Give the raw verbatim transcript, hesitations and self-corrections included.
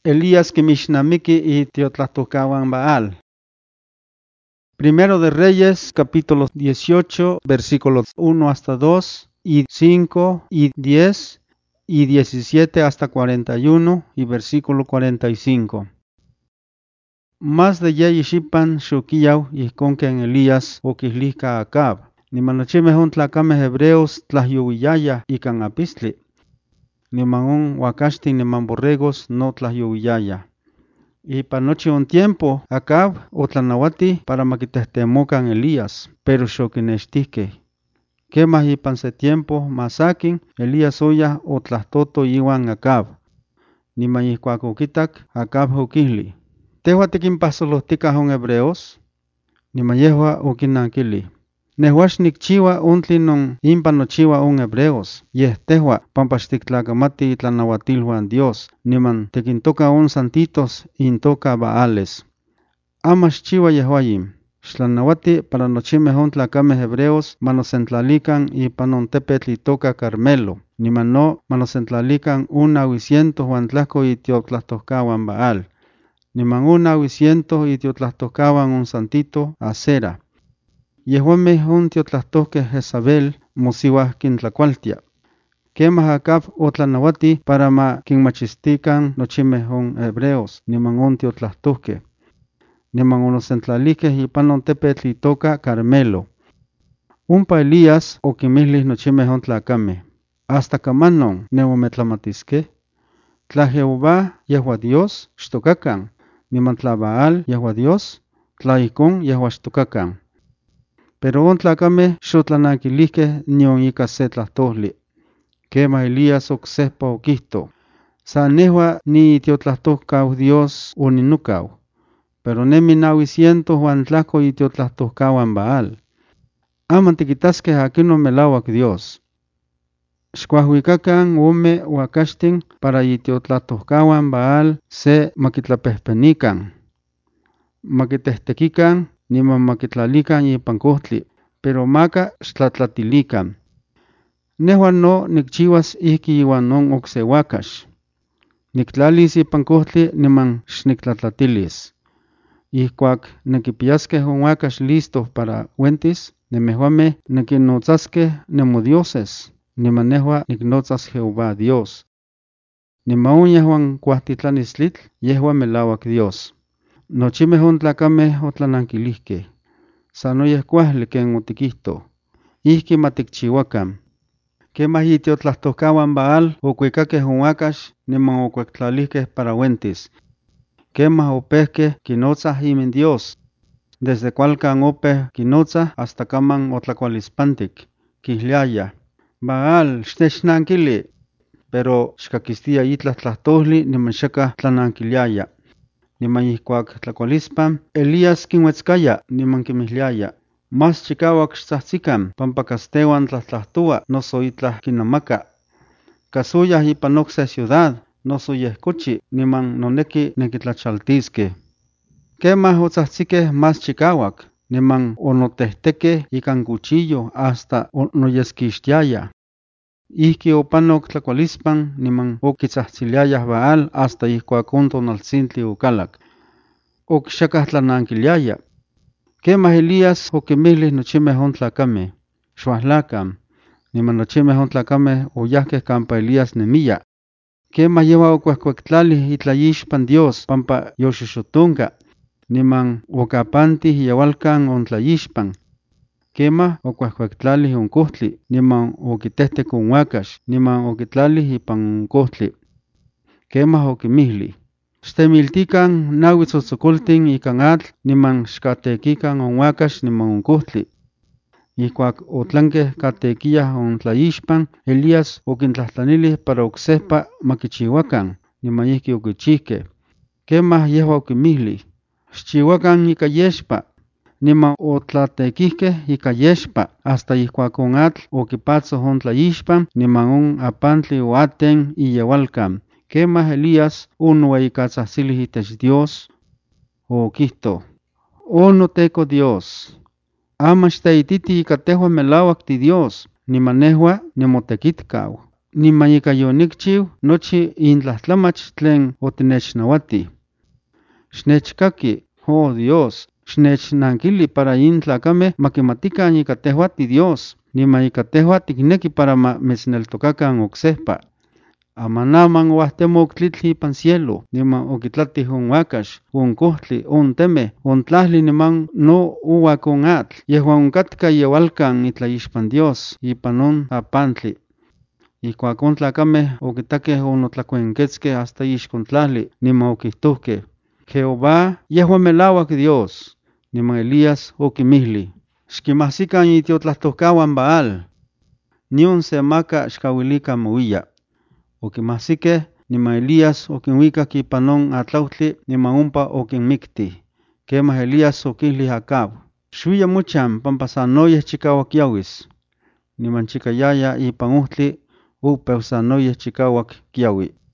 Elías quimixnamiki itiotlahtocahuan Baal. Primero de Reyes, capítulo dieciocho, versículos uno hasta dos, y cinco, y diez, y diecisiete hasta cuarenta y uno, y versículo cuarenta y cinco. Más de Yeyishipan Shukiyaw y conquen Elías o Kislika Acab, ni manochime hun tlacames hebreos tlahyuwiyaya y can apistli, ni manun wakashti ni manborregos no tlahyuwiyaya. Y para noche un tiempo, Acab o tlanawati para maquitestemocan Elías, pero xoquinextique. Que más y panse tiempo, masakin, Elías oya o tlastoto iwan Acab. Ni mayiscuacoquitac, Acab hoquihli. Tehuatequin pasolosticas on hebreos, ni mayehua oquinanquili. Nehuax nicchiwa untli non impa nochiwa on hebreos, yeh tehua pampaxtictlacamati tlanahuatilhuan Dios, niman tequintoca on santitos intoca Baales. Amax chiwa yehuayim, xtlanawati para nochimeh on tlacameh hebreos manosentlalican ipan on tepetl itoca Carmelo, niman no manosentlalican un ahuicientos huan tlaco itiotlahtocahuan Baal, niman un ahuicientos itiotlahtocahuan on santito Acera. Yehuameh on tiotlahtohque Jezabel mosiwah quintlacualtia. Quemah Acab otlanawati para ma quinmachistican nochimeh on hebreos, niman on tiotlahtohque. Niman onosentlalihqueh ipan on tepetl itoca Carmelo. Umpa Elías oquimihlis nochimeh on tlacameh. Hasta camanon neumetlamatiske. Tla Jehová yehua Dios, xtocacan. Niman tla Baal yehua Dios, tla icon yehua xtocacan. Pero on tlacameh xotlananquilihqueh nion ica se tlahtoli. Quema Elías ocsehpa oquihto. Sa nehua ni itiotlahtohcau Dios oninucau. Pero nemi nahuicientos huan tlaco itiotlahtohcauan Baal. Aman tiquitasqueh aquino melauac Dios. Xcuahuicacan ome huacastin para itiotlahtohcauan Baal se maquitlapehpenican. Maquitehtequican niman maquitlalican ipan cohtli, pero maca xtlatlatilican. Nehua no nicchiwas ihki iwan non ocse huacax. Nictlalis ipan cohtli niman xnictlatlatilis. Ihcuac nequipiasqueh on huacax listo para uentis, nemehuameh nequinnotzasqueh nemodioses, niman nehua nicnotzas Jehová Dios. Niman on yehuan cuahtitlanistlitl, yehua melauac Dios. Nochimeh on tlacameh otlananquilihqueh. Sanoyeh cuahli ken otiquihto. Ihki maticchihuacan. Quemah itiotlahtohcauan Baal ocuicaqueh on huacax, niman ocuectlalihqueh para uentis. Quemah opehqueh quinotzah imin Dios. Desde cualcan opeh quinotzah hasta caman otlacualispantic. Quihliaya. Baal, xtechnanquili. Pero xcaquistia itlah tlahtoli niman xacah tlananquiliaya. Niman ihcuac tlacualispan, Elías quinhuetzcaya niman quimihliaya. Mas chicauac xtzahtzicam, pampa castehuan tlahtlahtoa noso itlah quinamaca. Casuyah ipan ocse ciudad, noso yeh cochi, niman noneki nequitlachaltisque. Quemah otzahtziqueh mas chicauac, niman onotehtekeh ican cuchillo hasta onoyesquixtiaya. Ihki opanoc tlacualispan, niman oquitzahtziliayah Baal hasta ihcuac on tonaltzintli ocalac. Ocxacah tlananquiliaya. Quemah Elías oquimihlis nochimeh on tlacameh. Xuahlacam. Niman nochimeh on tlacameh oyahqueh campa Elías nemia. Quemah yehua ocuehcuectlalih itlayixpan Dios pampa yoxoxotonca. Niman ocapantih yeualcan on tlayixpan. Quemah ocuehcuectlalih on cohtli, niman oquitehtec on huacax, niman oquitlalih ipan on cohtli. Quemah oquimihli. Xtemiltican naui tzotzocoltin ican atl, niman xcatequican on huacax niman on cohtli. Ihcuac otlanqueh catequiyah on tlayixpan, Elías oquintlahtlanilih para ocsehpa maquichihuacan, niman ihki oquichihqueh. Quemah yehua oquimihli. Xchihuacan ica yexpa. Niman otlatequihqueh ica yexpa, hasta ihcuac on atl oquipatzoh on tlayixpan, niman on apantli oaten iyeualcan. Quemah Elías onohueyicatzahtzilih itech Dios, oquihto: O noteco Dios, ama xteititi ica tehua melauac ti Dios, niman nehua nimotequitcau. nimayikayonikchiw nochi intlahtlamach tlen otinechnawati. Xnechkaki, oh Dios, xnechnankili para intlakame makimatikan ika tehua ti Dios, nimayika tehua tikneki para ma mechneltokakan oksehpa. Amanaman uahtemok tlitli ipan cielo, niman okitlatih on wakax, on kohtli, on teme, on tlahli niman no uwak on atl, yehuan onkatka yewalkan itlaixpan Dios, ipan on apantli. Ikuak on tlakame okitakeh onotlakuenketzkeh hasta ixkon tlahli, niman okihtohkeh, Jehová yehua melawak Dios, niman Elías okimihli, xkimahsikan itiotlahtokauan Baal, nion se maka xkawilikan mouiya. Okimahsikeh, niman Elías okinwikak ipan on atlautli, niman ompa okinmiktih. Kemah Elías okinlih Acab, xuiya mochan pampa sanoyeh chikawak yawis. Niman chikayaya ipan ohtli, upeu sanoyeh chikawak kiawi.